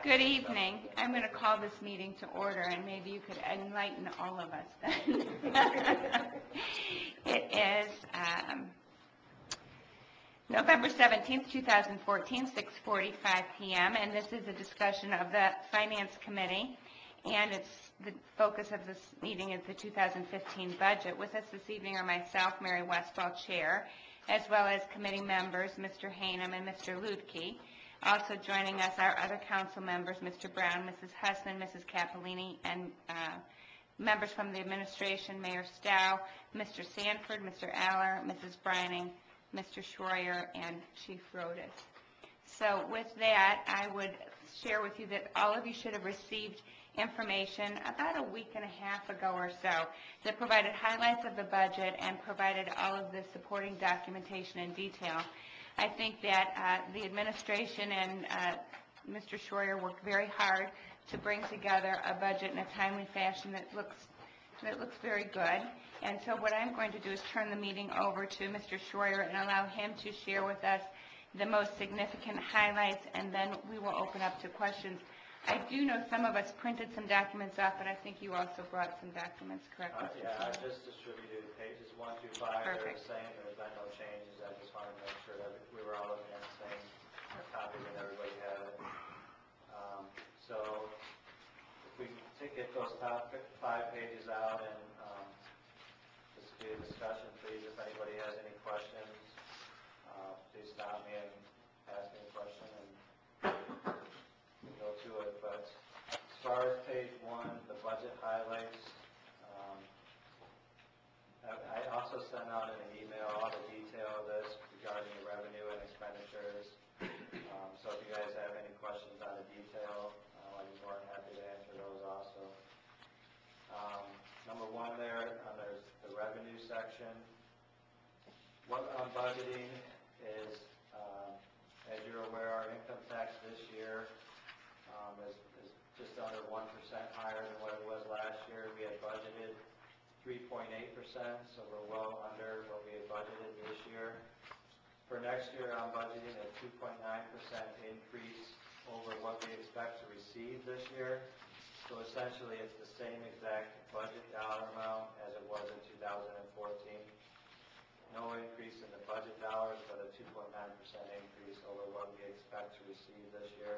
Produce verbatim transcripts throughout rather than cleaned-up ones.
Good evening. I'm going to call this meeting to order, and maybe you could enlighten all of us then. It is um, November seventeenth, two thousand fourteen, six forty-five p m, and this is a discussion of the Finance Committee, and it's the focus of this meeting is the two thousand fifteen budget. With us this evening are myself, Mary Westfall, Chair, as well as committee members, Mister Hanem and Mister Ludke. Also joining us are other council members, Mister Brown, Missus Hussman, Missus Capolini, and uh, members from the administration, Mayor Stow, Mister Sanford, Mister Aller, Missus Brining, Mister Schroyer, and Chief Rodas. So with that, I would share with you that all of you should have received information about a week and a half ago or so that provided highlights of the budget and provided all of the supporting documentation in detail. I think that uh, the administration and uh, Mister Schroyer worked very hard to bring together a budget in a timely fashion that looks that looks very good. And so what I'm going to do is turn the meeting over to Mister Schroyer and allow him to share with us the most significant highlights, and then we will open up to questions. I do know some of us printed some documents off, but I think you also brought some documents, correct? Uh, yeah, I just distributed pages one through five. They're the same. There's been no changes. I just wanted to make sure that we were all looking at the same copies and everybody had it. Um, so if we take, get those top five pages out and um, just do a discussion, please. If anybody has any questions, uh, please stop me and ask me a question, and we'll go to it. But as far as page one, the budget highlights, um, I, I also sent out in an email all the detail of this regarding the revenue and expenditures. Um, so if you guys have any questions on the detail, uh, I'd be more than happy to answer those also. Um, number one there, uh, there's the revenue section. What I'm budgeting is, um, as you're aware, our income tax this year um, is, is just under one percent higher than what it was last year. We had budgeted three point eight percent, so we're well under what we had budgeted this year. For next year, I'm budgeting a two point nine percent increase over what we expect to receive this year. So essentially, it's the same exact budget dollar amount as it was in two thousand fourteen. No increase in the budget dollars, but a two point nine percent increase over what we expect to receive this year.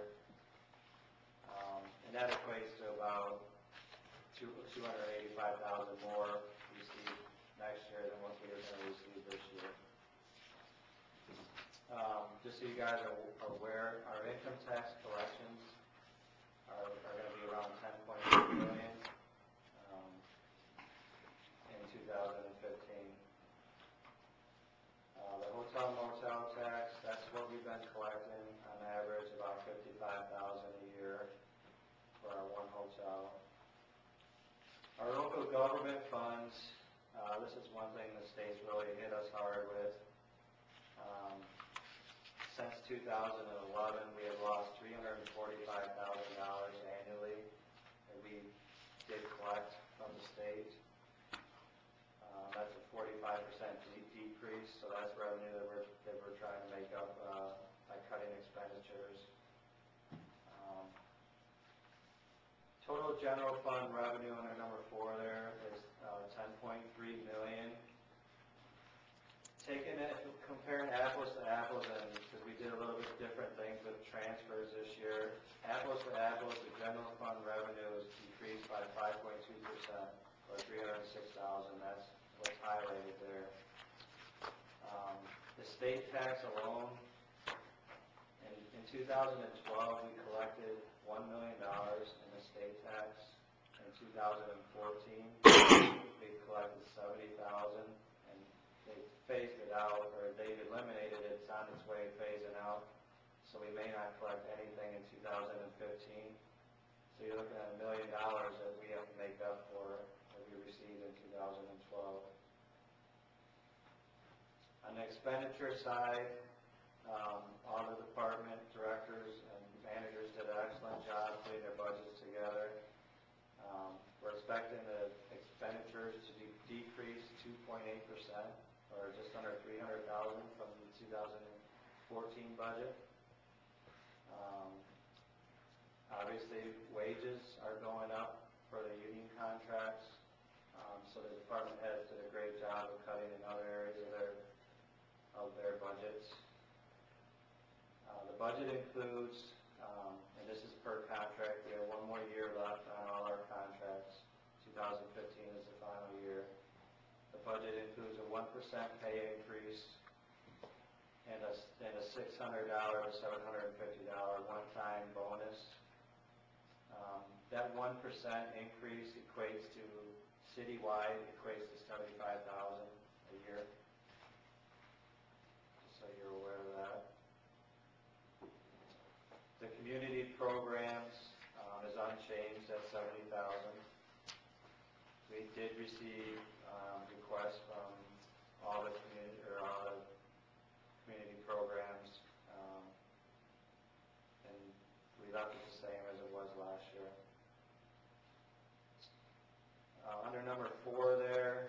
Um, and that equates to about two hundred eighty-five thousand dollars more received next year than what we are going to receive this year. Um, just so you guys are aware, our income tax collections are, are going to be around ten point eight million dollars um, in two thousand fifteen. Uh, the hotel motel tax, that's what we've been collecting on average, about fifty-five thousand dollars a year for our one hotel. Our local government funds, uh, this is one thing the state's really hit us hard with. Um, since two thousand eleven, we have lost three hundred forty-five thousand dollars annually that we did collect from the state. Uh, that's a forty-five percent de decrease, so that's revenue that we're, that we're trying to make up uh, by cutting expenditures. Um, total general fund revenue under number four there is uh, ten point three million dollars. Taking it, comparing apples to apples, and because we did a little bit different things with transfers this year, apples to apples, the general fund revenue is decreased by five point two percent, or three hundred six thousand dollars. That's what's highlighted there. Um, the state tax alone, in, in two thousand twelve, we collected one million dollars in the state tax. In two thousand fourteen, we collected seventy thousand dollars. They phased it out, or they've eliminated it. It's on its way phasing out, so we may not collect anything in two thousand fifteen. So you're looking at a million dollars that we have to make up for that we received in two thousand twelve. On the expenditure side, um, all the department directors and managers did an excellent job putting their budgets together. Um, we're expecting the expenditures to de decrease two point eight percent. Or just under three hundred thousand dollars from the two thousand fourteen budget. Um, our wages are going up for the union contracts. Um, so the department heads did a great job of cutting in other areas of their, of their budgets. Uh, the budget includes, um, and this is per contract, we have one more year left on all our contracts. two thousand fifteen is the final year. The budget includes a one percent pay increase and a, and a six hundred dollar to seven hundred fifty dollar one-time bonus. Um, that one percent increase equates to, citywide, equates to seventy-five thousand dollars a year. Just so you're aware of that. The community programs um, is unchanged at seventy thousand dollars. We did receive um, requests from all the community, or all the community programs, um, and we left it the same as it was last year. Uh, under number four there,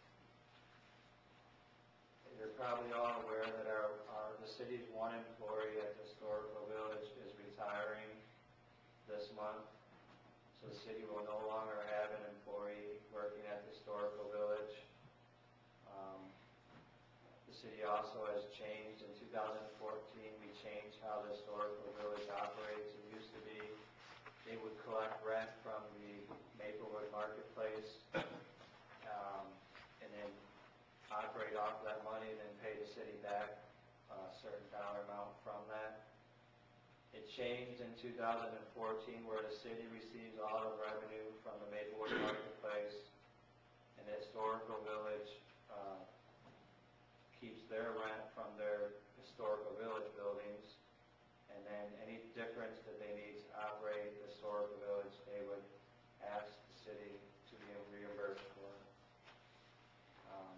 you're probably all aware that our, our the city's one employee at the Historical Village is retiring this month. So the city will no longer have an employee working at the Historical Village. Um, the city also has changed. In two thousand fourteen, we changed how the Historical Village operates. It used to be they would collect rent from the Maplewood Marketplace um, and then operate off that money and then pay the city back a certain dollar amount from that. It changed in two thousand fourteen where the city receives all the revenue from the Maplewood Marketplace, and the Historical Village uh, keeps their rent from their Historical Village buildings, and then any difference that they need to operate the Historical Village, they would ask the city to be reimbursed for. Um,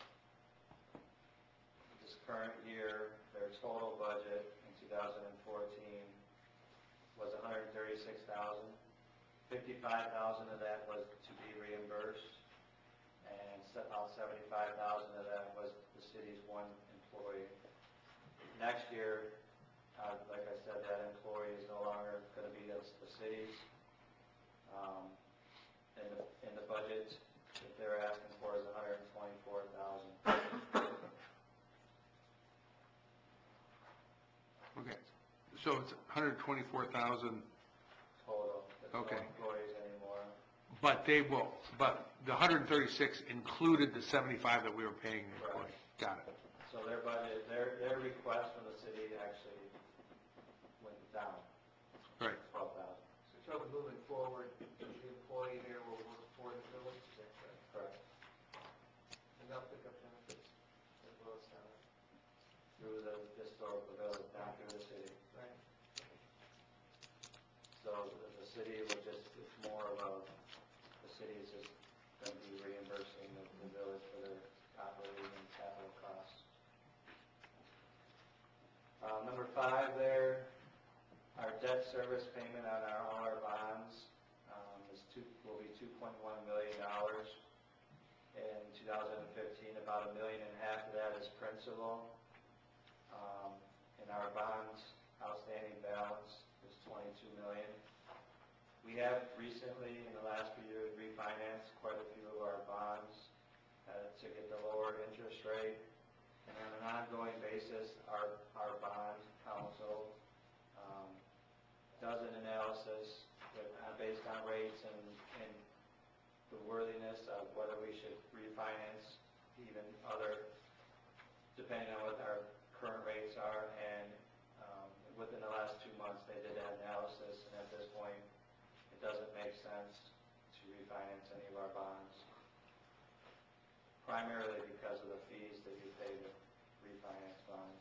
this current year, their total budget in two thousand fourteen was one hundred thirty-six thousand dollars. fifty-five thousand dollars of that was to be reimbursed, and about seventy-five thousand dollars of that was the city's one employee. Next year, uh, like I said, that employee is no longer going to be the, the city's. Um, and, the, and the budget that they're asking for is one hundred twenty-four thousand dollars. Okay, so it's one hundred twenty-four thousand dollars. Total. There's Okay. no employees anymore. But they will, but the one hundred thirty-six included the seventy-five that we were paying the employee. Got it. So their budget, their, their request from the city actually went down. Right. twelve thousand. So moving forward, the employee there will work for the village, is that correct? Correct. And they'll pick up benefits as well as salary. Through the Historical Village, not through the city. Right. So the, the city would just, it's more of a, the city is just going to be reimbursing the, the village for their operating and capital costs. Uh, number five there, our debt service payment on our, all our bonds um, is two, will be two point one million dollars. In two thousand fifteen, about a million and a half of that is principal. Um, and our bonds outstanding balance is twenty-two million dollars. We have recently, in the last few years, refinanced quite a few of our bonds uh, to get the lower interest rate. And on an ongoing basis, our, our bond council um, does an analysis with, uh, based on rates and, and the worthiness of whether we should refinance even other, depending on what our current rates are. And um, within the last two months, they did that analysis, and at this point, it doesn't make sense to refinance any of our bonds, primarily because of the fees that you pay to refinance bonds.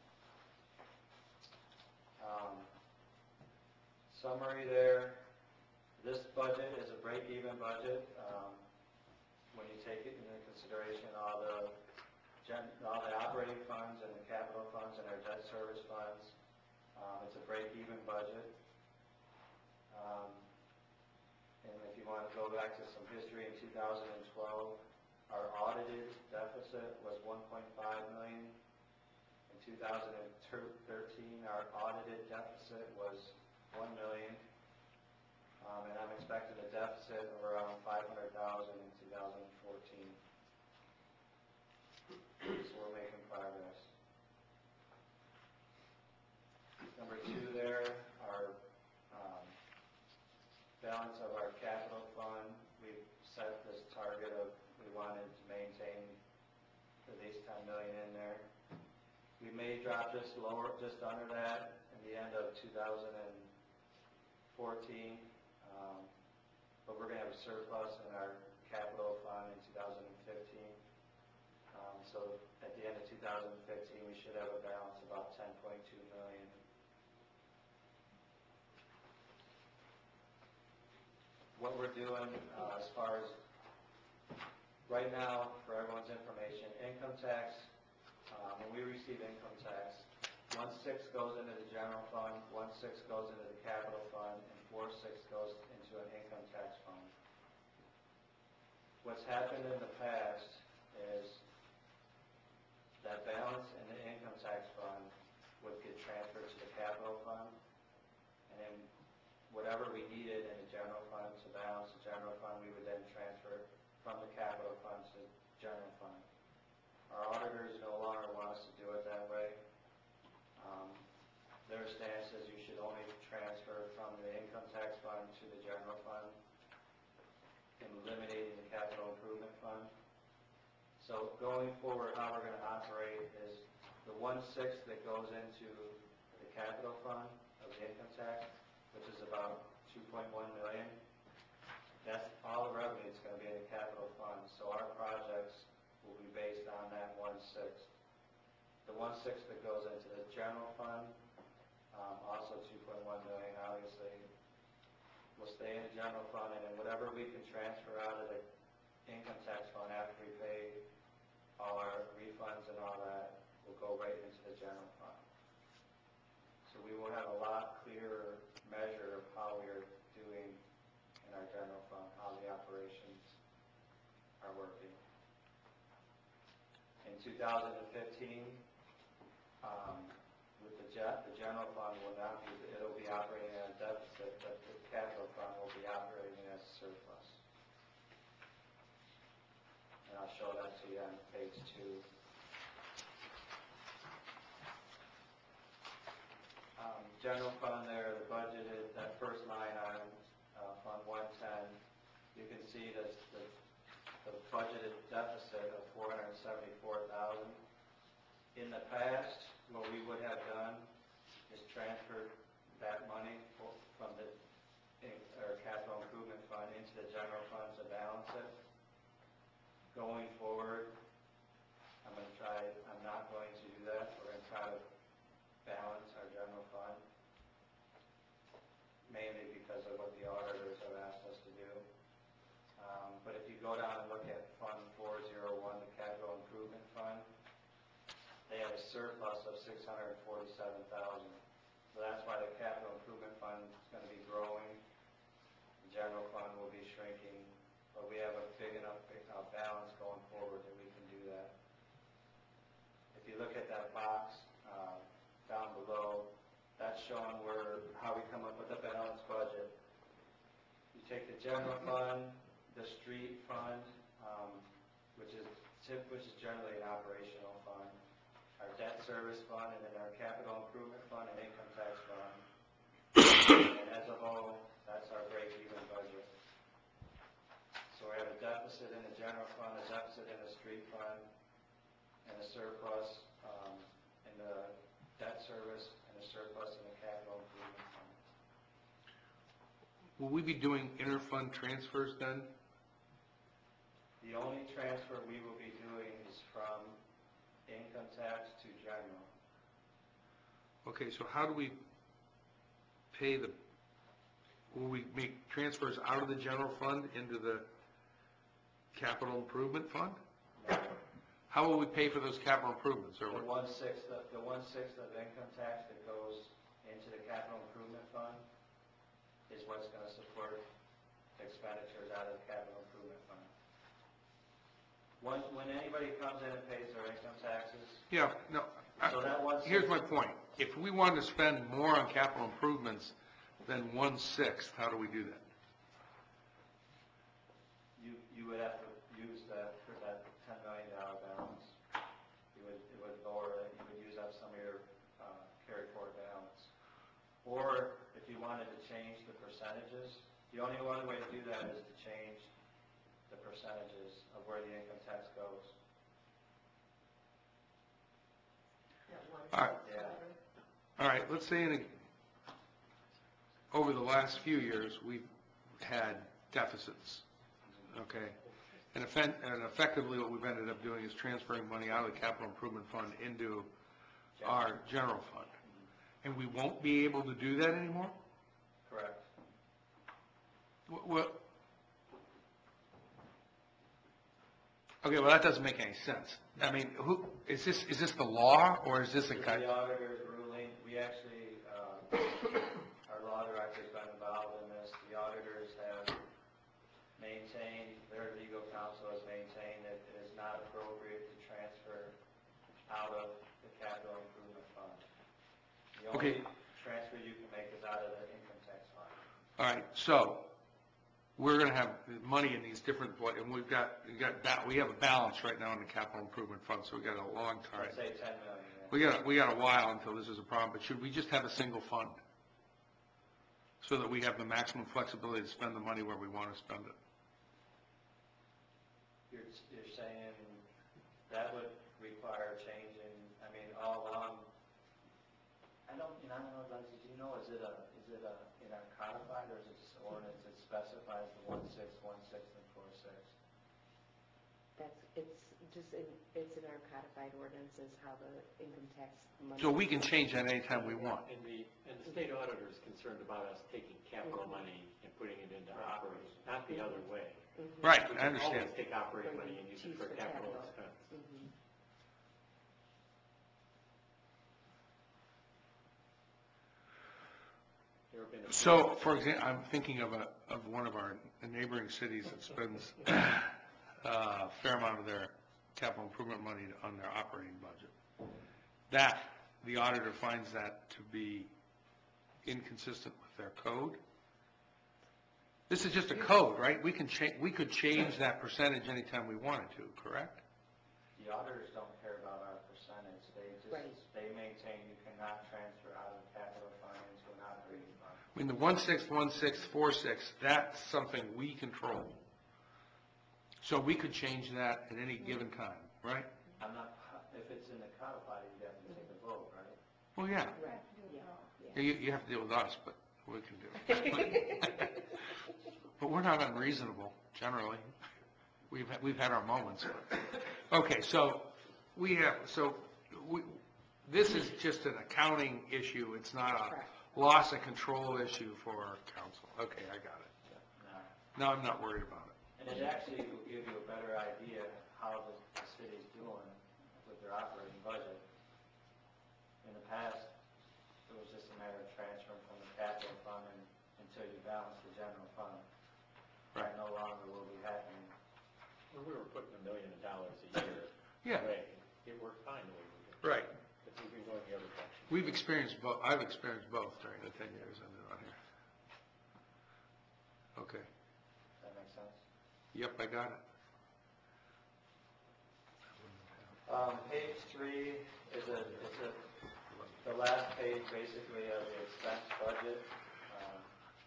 Um, summary there, this budget is a break-even budget. Um, when you take it into consideration all the, gen, all the operating funds and the capital funds and our debt service funds, um, it's a break-even budget. Um, and if you want to go back to some history, in two thousand twelve, our audited deficit was one point five million dollars. In two thousand thirteen, our audited deficit was one million dollars. Um, and wanted to maintain at least ten million in there. We may drop just lower, just under that in the end of two thousand fourteen, um, but we're gonna have a surplus in our capital fund in two thousand fifteen. Um, so at the end of two thousand fifteen, we should have a balance of about ten point two million. What we're doing uh, as far as right now, for everyone's information, income tax, um, when we receive income tax, one-sixth goes into the general fund, one-sixth goes into the capital fund, and four-sixths goes into an income tax fund. What's happened in the past is that balance in the income tax fund would get transferred to the capital fund, and then whatever we needed in the general fund to balance the general fund, we would then transfer from the capital fund to the general fund. Our auditors no longer want us to do it that way. Um, their stance is you should only transfer from the income tax fund to the general fund, eliminating the capital improvement fund. So going forward, how we're going to operate is the one-sixth that goes into the capital fund of the income tax, which is about two point one million. That's all the revenue that's going to be in the capital fund. So our projects will be based on that one-sixth. The one-sixth that goes into the general fund, um, also two point one million, obviously, will stay in the general fund, and then whatever we can transfer out of the income tax fund after we pay all our refunds and all that will go right into the general fund. So we will have a lot clearer measure of how we are doing in our general fund, how the operations are working. In two thousand fifteen, um, with the jet, the general fund will not be, it'll be operating at a deficit, but the capital fund will be operating as a surplus. And I'll show that to you on page two. Um, general fund there, the budgeted, that first line item, uh, Fund one ten, you can see that the, the budgeted deficit of four hundred seventy-four thousand. In the past, what we would have done is transferred that money from the or capital improvement fund into the general fund to balance it. Going forward, I'm going to try, I'm not going to do that. We're going to try to balance our general fund, mainly because of what the auditors have asked us to do. Um, but if you go down and look at Fund four oh one, the Capital Improvement Fund, they have a surplus of six hundred forty-seven thousand dollars. So that's why the Capital Improvement Fund is going to be growing. The general fund will be shrinking, but we have a big enough uh, balance going forward that we can do that. If you look at that box uh, down below, that's showing where how we come up with a balanced budget. You take the general fund, the street fund, um, which is tip, which is generally an operational fund, our debt service fund, and then our capital improvement fund and income tax fund. And as a whole, that's our break-even budget. So we have a deficit in the general fund, a deficit in the street fund, and a surplus um, in the debt service, and a surplus in the capital improvement fund. Will we be doing inter-fund transfers then? The only transfer we will be doing is from income tax to general. Okay, so how do we pay the, will we make transfers out of the general fund into the capital improvement fund? No. How will we pay for those capital improvements? Or The what? one-sixth of, the one-sixth of income tax that goes into the capital improvement fund is what's going to support expenditures out of the capital improvement fund. When, when anybody comes in and pays their income taxes, Yeah, no. I- so that one-sixth. Here's my point. If we wanted to spend more on capital improvements than one-sixth, how do we do that? You, you would have to use that for that ten million dollar balance. You would, it would lower it, you would use up some of your uh, carry forward balance. Or if you wanted to change the percentages, the only one way to do that is to change the percentages of where the income tax goes. All right. Yeah. All right, let's say in a, over the last few years, we've had deficits, okay? And effen- and effectively, what we've ended up doing is transferring money out of the capital improvement fund into our general fund. And we won't be able to do that anymore? Correct. Wh- What? Okay, well, that doesn't make any sense. I mean, who, is this, is this the law, or is this a With guy? the auditor's ruling, we actually, um, our law director's been involved in this. The auditors have maintained, their legal counsel has maintained that it is not appropriate to transfer out of the capital improvement fund. The Okay. only transfer you can make is out of the income tax fund. All right, so we're going to have money in these different, pla- and we've got, we got, ba- we have a balance right now in the capital improvement fund, so we got a long time. Let's say ten million. yeah. We got, we got a while until this is a problem, but should we just have a single fund? So that we have the maximum flexibility to spend the money where we want to spend it? You're, you're saying that would require changing, I mean, all along, I don't, you know, I don't know, Leslie, do you know, is it a, is it a, in our codified, or is it just ordinance that specifies the one six, one six, and four six? That's, it's just, in it's in our codified ordinances how the income tax money. So we can change that anytime we want. And the, and the state auditor is concerned about us taking capital money and putting it into operating, not the other way. Mhm. Right, We I can understand. always take operating Or money and use choose it for for capital capital. expense. Mhm. There have been a- So, for example, I'm thinking of a, of one of our neighboring cities that spends a fair amount of their capital improvement money on their operating budget. That, the auditor finds that to be inconsistent with their code. This is just a code, right? We can change, we could change that percentage anytime we wanted to, correct? The auditors don't care about our percentage, they Right. just, they maintain you cannot transfer out of the capital fund into an operating fund. I mean, the one six, one six, four six, that's something we control. So we could change that at any given time, right? I'm not, if it's in the codified, you have to take a vote, right? Well, yeah. Right, yeah, Yeah, You, you have to deal with us, but we can do it. But we're not unreasonable, generally. We've, had- we've had our moments. Okay, so we have, so we, this is just an accounting issue. It's not a Correct. loss of control issue for our council. Okay, I got it. No. No, I'm not worried about it. And it actually will give you a better idea how the, the city's doing with their operating budget. In the past, it was just a matter of transferring from the capital fund and, until you balance the general fund. Right. That no longer will be happening. When we were putting a million dollars a year Yeah. away, it worked fine the way we did. Right. But we've been going the other direction. We've experienced both, I've experienced both during the ten years I've been on here. Okay. Does that make sense? Yep, I got it. Um, page three is a, is a, the last page basically of the expense budget. Um,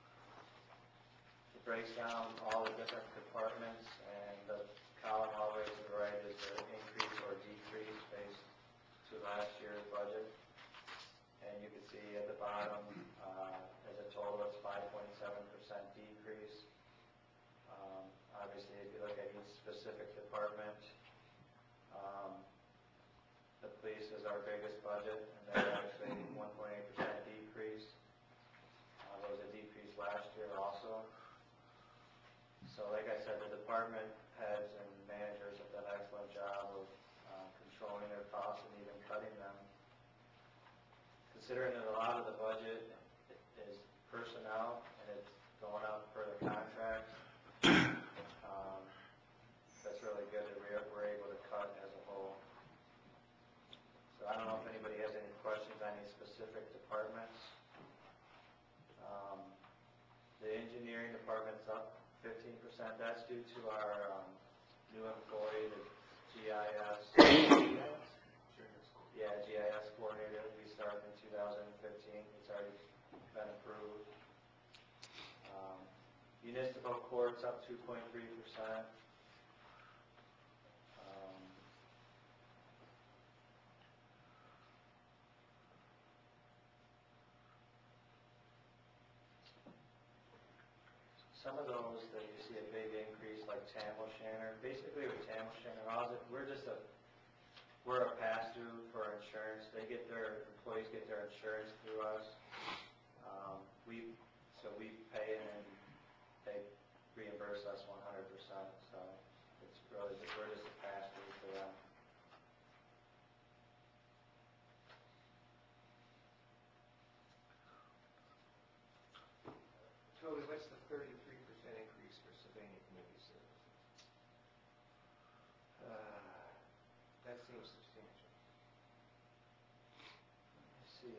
It breaks down all the different departments, and the column all the way to the right is the increase or decrease based to last year's budget. And you can see at the bottom, uh, as a total, it's five point seven percent decrease. Um, Obviously, if you look at each specific department, um, the police is our biggest budget, and they're actually one point eight percent decrease. Uh, There was a decrease last year also. So like I said, the department heads and managers have done an excellent job of uh, controlling their costs and even cutting them. Considering that a lot of the budget is personnel and it's going out for the contracts, um, that's really good that we're, we're able to cut as a whole. So I don't know if anybody has any questions on any specific departments. Um, The engineering department's up fifteen percent. That's due to our um, new employee, the G I S. Yeah, G I S coordinator. We started in two thousand fifteen. It's already been approved. Um, Municipal court's up two point three percent. some of those that you see a big increase, like Tamil Shanner, basically with Tamil Shanner, all of it, we're just a, we're a pass-through for our insurance. They get their, employees get their insurance through us. Um, we, so we pay and then they reimburse us one hundred percent, so it's really, just- we're just a pass-through for them. Toby, what's the thirty-three percent increase for Sylvania Community Services? Uh, That seems substantial. Let's see.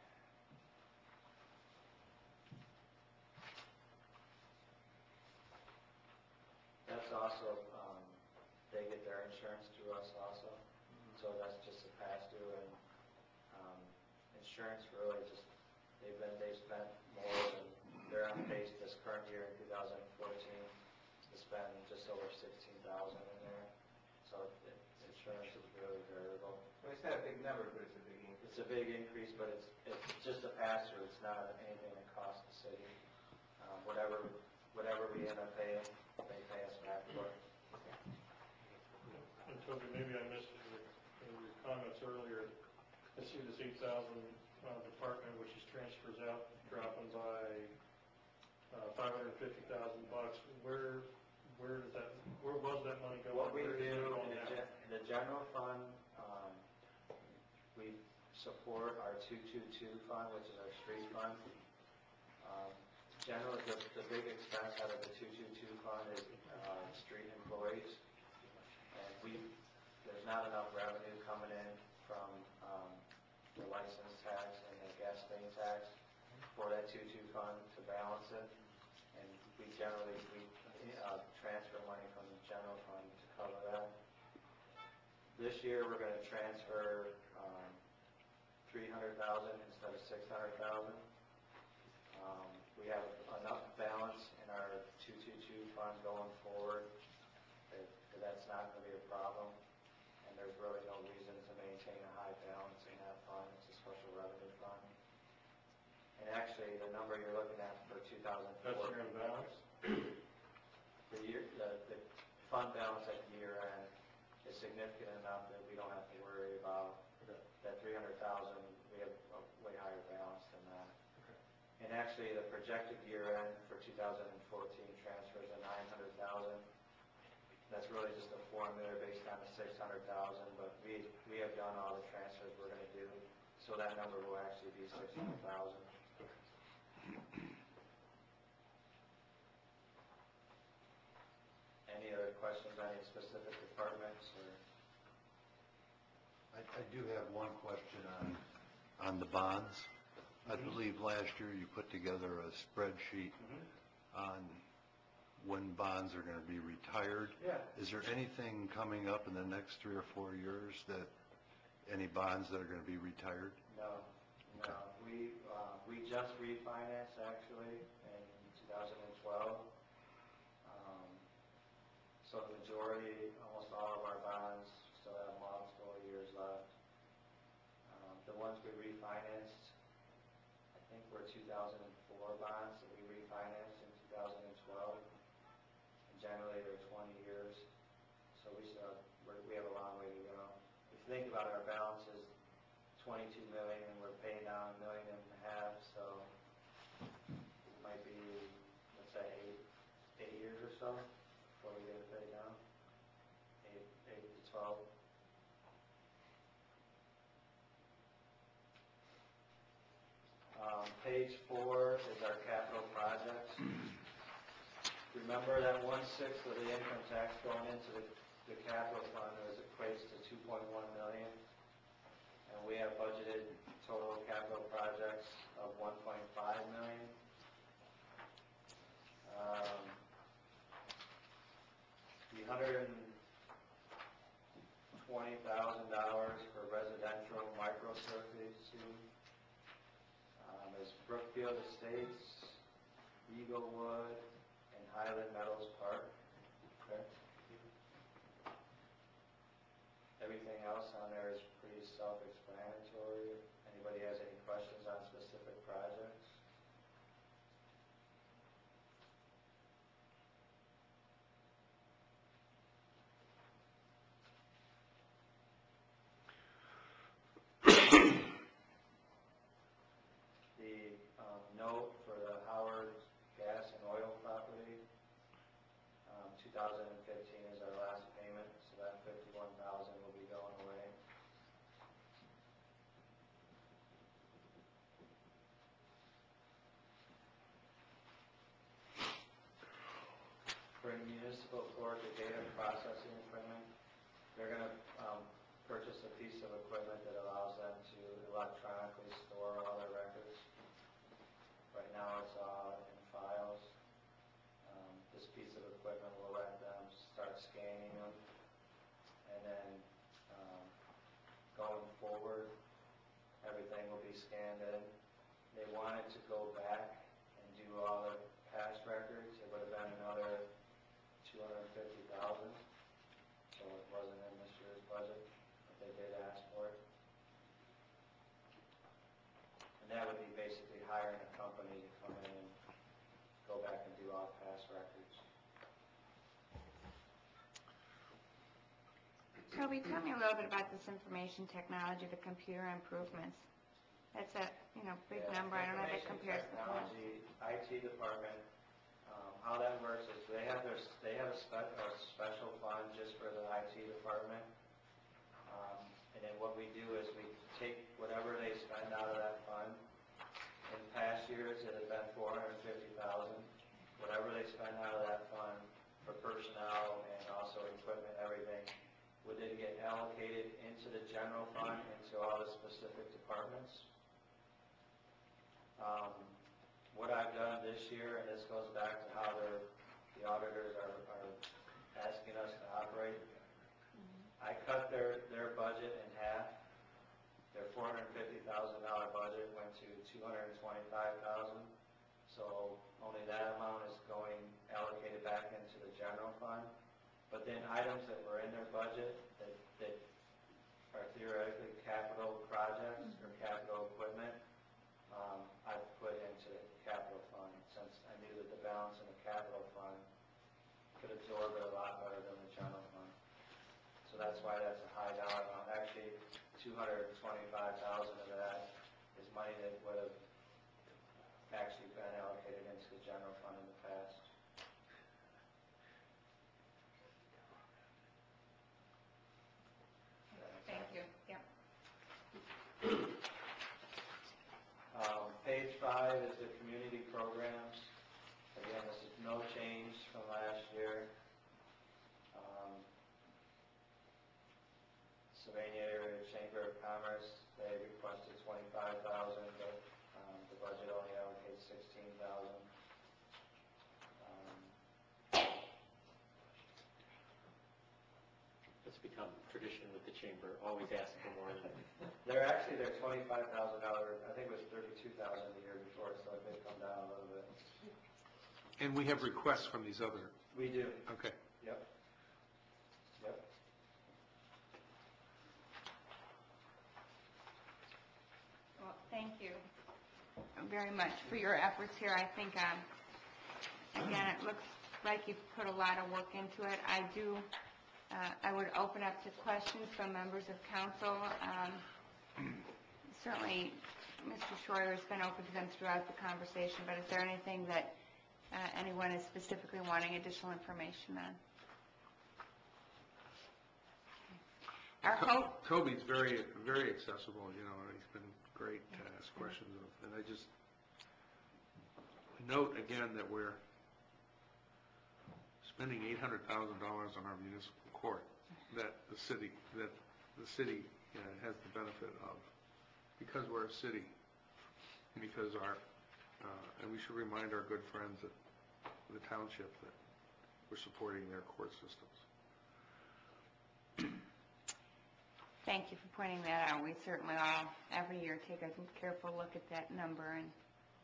That's also, um, they get their insurance through us also, so that's just a pass-through, and, um, insurance really just, they've been, they've spent more than, they're on pace this current year in two thousand fourteen to spend just over sixteen thousand in there, so it, insurance is really variable. Well, it's not a big number, but it's a big increase. It's a big increase, but it's, it's just a pass-through, it's not anything that costs the city. Um, whatever, whatever we end up paying, they pay us back for. And Toby, maybe I missed it in your- in your comments earlier. I see this eight thousand uh, department, which is transfers out, dropping by uh, five hundred fifty thousand bucks. Where, where does that, where was that money going? What we Where is it do going in the, now? gen- in the general fund, um, we support our two two two fund, which is our street fund. Um, Generally, the, the big expense out of the two two two fund is, uh, street employees. And we, there's not enough revenue coming in from, um, the license tax and the gasoline tax for that two two fund to balance it. And we generally, we, uh, transfer money from the general fund to cover that. This year, we're gonna transfer, um, three hundred thousand instead of six hundred thousand. Um, we have enough balance in our two two two fund going forward that, that that's not gonna be a problem. And there's really no reason to maintain a high balance in that fund. It's a special revenue fund. And actually, the number you're looking at for two thousand four. That's your balance? The year, the, the fund balance at the year end is significant enough that we don't have to worry about that three hundred thousand. We have a way higher balance than that. And actually, the projected year end for two thousand fourteen transfers are nine hundred thousand. That's really just a formula based on the six hundred thousand, but we, we have done all the transfers we're gonna do, so that number will actually be six hundred thousand. Any other questions on any specific departments, or? I, I do have one question on, on the bonds. I believe last year you put together a spreadsheet on when bonds are going to be retired. Yeah. Is there anything coming up in the next three or four years that, any bonds that are going to be retired? No, no. We, uh, we just refinanced actually in two thousand twelve. Um, so the majority, almost all of our bonds still have multiple years left. Um, the ones we refinanced, I think were two thousand four bonds that we refinanced in two thousand twelve. And generally they're twenty years, so we still, we're, we have a long way to go. If you think about our balances, twenty-two million, and we're paying down a million and a half, so it might be, let's say, eight, eight years or so before we get it paid down. Eight, eight to twelve. Um, page four is our capital projects. Remember that one-sixth of the income tax going into the, the capital fund is equates to two point one million. And we have budgeted total capital projects of one point five million. Um, the hundred and twenty thousand dollars for residential microservices um, is Brookfield Estates, Eaglewood, and Highland Meadows Park. Okay. Everything else on there is pretty self-explanatory. If anybody has any questions on specific projects? note for the Howard gas and oil property. Um, two thousand fifteen is our last payment, so that fifty-one thousand will be going away. For municipal court, the data processing equipment, they're gonna, um, purchase a piece of equipment that allows them to electronically store all their records. Right now, it's all in files. Um, this piece of equipment will let them start scanning them, and then, um, going forward, everything will be scanned in. They wanted to go back and do all the past records. It would have been another two hundred and fifty thousand, so it wasn't in this year's budget, but they did ask for it. And that would be basically hiring a company to come in and go back and do all past records. Toby, tell me a little bit about this information technology, the computer improvements. That's a, you know, big Yeah, number, I don't know if it compares to that. Technology, I T department, um, how that works is they have their, they have a spe- a special fund just for the I T department. Um, and then what we do is we take whatever they spend out of that fund. In past years, it had been four hundred and fifty thousand. Whatever they spend out of that fund for personnel and also equipment, everything, would then get allocated into the general fund, into all the specific departments. Um, what I've done this year, and this goes back to how the, the auditors are, are asking us to operate, I cut their, their budget in half. Their four hundred and fifty thousand dollar budget went to two hundred and twenty-five thousand dollars. So only that amount is going, allocated back into the general fund. But then items that were in their budget that, that are theoretically capital projects or capital equipment, um, I've put into the capital fund, since I knew that the balance in the capital fund could absorb it a lot better than the general fund. So that's why that's a high dollar amount. Actually, two hundred and twenty-five thousand of that is money that would have actually been allocated into the general fund in the past. Thank you, yep. Um, page five is the community programs. Again, this is no change from last year. Um, Sylvania Area Chamber of Commerce, they requested twenty-five thousand, but um, the budget only allocates sixteen thousand. Um, It's become tradition with the chamber, always asking for more than. they're actually, they're twenty-five thousand dollars, I think it was thirty-two thousand the year before, so it did come down a little bit. And we have requests from these other, We do, okay. yep. Yep. Well, thank you very much for your efforts here. I think, um, again, it looks like you've put a lot of work into it. I do, uh, I would open up to questions from members of council. Um, certainly, Mister Schroyer has been open to them throughout the conversation, but is there anything that uh, anyone is specifically wanting additional information on? Our To- hope, Toby's very, very accessible, you know, and he's been great to ask questions of. And I just note again that we're spending eight hundred thousand dollars on our municipal court that the city, that the city uh, has the benefit of, because we're a city, because our, uh, and we should remind our good friends at the township that we're supporting their court systems. thank you for pointing that out. We certainly all, every year, take a careful look at that number and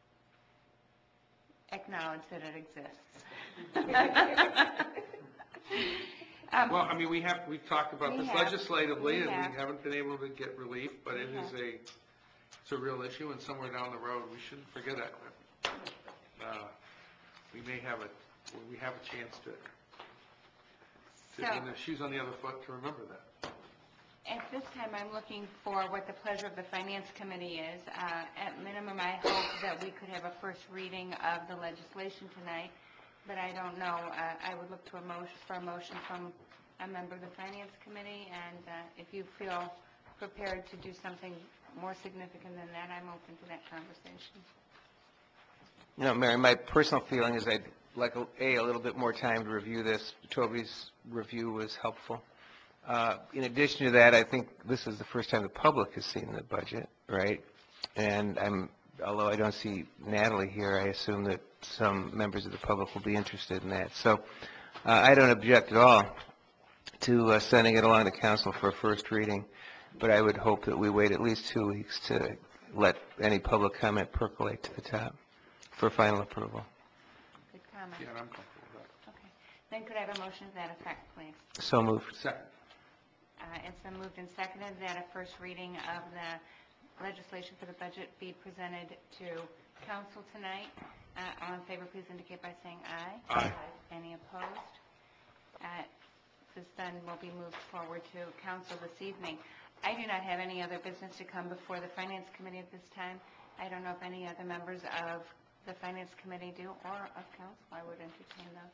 acknowledge that it exists. Um, Well, I mean, we have, we've talked about We this have. legislatively, We and have. we haven't been able to get relief, but We it is have. a, it's a real issue, and somewhere down the road, we shouldn't forget it. Uh, We may have a, we have a chance to, to, So- when the shoe's on the other foot, to remember that. At this time, I'm looking for what the pleasure of the Finance Committee is. Uh, At minimum, I hope that we could have a first reading of the legislation tonight, but I don't know. Uh, I would look to a motion, for a motion from a member of the Finance Committee, and uh, if you feel prepared to do something more significant than that, I'm open to that conversation. You know, Mary, my personal feeling is I'd like, a, a, a little bit more time to review this. Toby's review was helpful. Uh, in addition to that, I think this is the first time the public has seen the budget, right? And I'm, although I don't see Natalie here, I assume that some members of the public will be interested in that. So uh, I don't object at all to uh, sending it along to council for a first reading, but I would hope that we wait at least two weeks to let any public comment percolate to the top for final approval. Good comment. Yeah, and I'm comfortable with that. Okay. Then could I have a motion to that effect, please? So moved. Second. Uh, It's been moved and seconded that a first reading of the legislation for the budget be presented to council tonight. Uh, All in favor, please indicate by saying aye. Aye. Any opposed? Uh, This then will be moved forward to council this evening. I do not have any other business to come before the Finance Committee at this time. I don't know if any other members of the Finance Committee do, or of council. I would entertain those.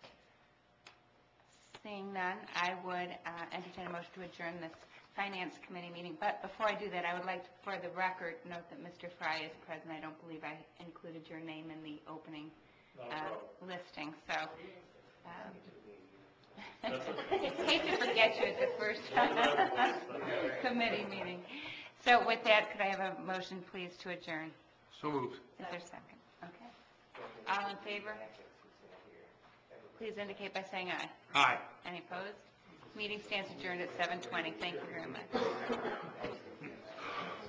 Seeing none, I would uh, entertain a motion to adjourn this Finance Committee meeting. But before I do that, I would like to, for the record, note that Mister Fry is present. I don't believe I included your name in the opening Not a uh, problem. listing. So um, it's hate to forget you at the first committee meeting. So with that, could I have a motion, please, to adjourn? So moved. Is there a second? Okay. All in favor? Please indicate by saying aye. Aye. Any opposed? Meeting stands adjourned at seven twenty. Thank you very much.